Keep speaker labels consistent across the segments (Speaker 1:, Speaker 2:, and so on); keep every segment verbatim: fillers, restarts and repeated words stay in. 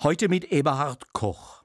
Speaker 1: Heute mit Eberhard Koch.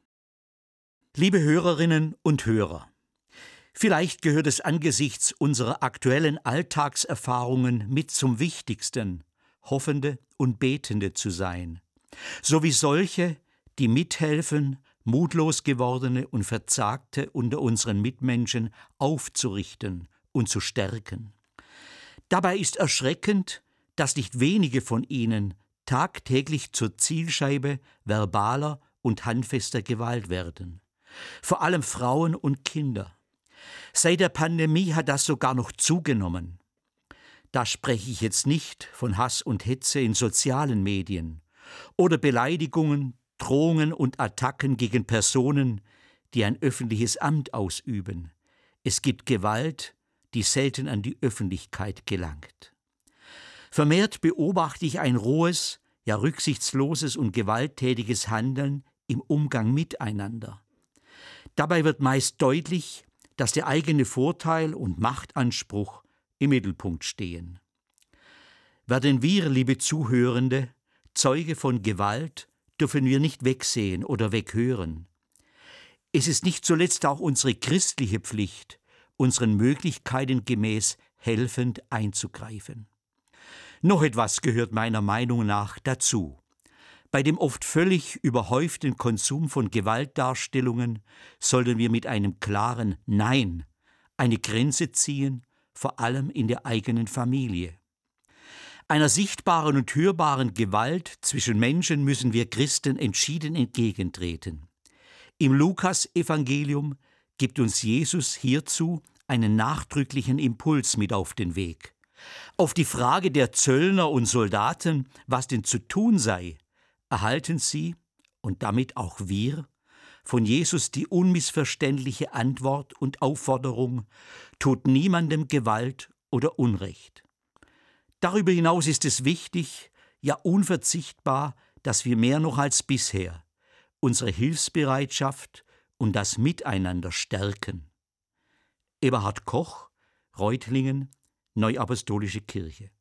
Speaker 1: Liebe Hörerinnen und Hörer, vielleicht gehört es angesichts unserer aktuellen Alltagserfahrungen mit zum Wichtigsten, Hoffende und Betende zu sein, sowie solche, die mithelfen, mutlos gewordene und Verzagte unter unseren Mitmenschen aufzurichten und zu stärken. Dabei ist erschreckend, dass nicht wenige von ihnen tagtäglich zur Zielscheibe verbaler und handfester Gewalt werden. Vor allem Frauen und Kinder. Seit der Pandemie hat das sogar noch zugenommen. Da spreche ich jetzt nicht von Hass und Hetze in sozialen Medien oder Beleidigungen, Drohungen und Attacken gegen Personen, die ein öffentliches Amt ausüben. Es gibt Gewalt, die selten an die Öffentlichkeit gelangt. Vermehrt beobachte ich ein rohes, ja rücksichtsloses und gewalttätiges Handeln im Umgang miteinander. Dabei wird meist deutlich, dass der eigene Vorteil und Machtanspruch im Mittelpunkt stehen. Werden wir, liebe Zuhörende, Zeuge von Gewalt, dürfen wir nicht wegsehen oder weghören. Es ist nicht zuletzt auch unsere christliche Pflicht, unseren Möglichkeiten gemäß helfend einzugreifen. Noch etwas gehört meiner Meinung nach dazu. Bei dem oft völlig überhäuften Konsum von Gewaltdarstellungen sollten wir mit einem klaren Nein eine Grenze ziehen, vor allem in der eigenen Familie. Einer sichtbaren und hörbaren Gewalt zwischen Menschen müssen wir Christen entschieden entgegentreten. Im Lukas-Evangelium gibt uns Jesus hierzu einen nachdrücklichen Impuls mit auf den Weg. Auf die Frage der Zöllner und Soldaten, was denn zu tun sei, erhalten sie, und damit auch wir, von Jesus die unmissverständliche Antwort und Aufforderung: Tut niemandem Gewalt oder Unrecht. Darüber hinaus ist es wichtig, ja unverzichtbar, dass wir mehr noch als bisher unsere Hilfsbereitschaft und das Miteinander stärken. Eberhard Koch, Reutlingen, Neuapostolische Kirche.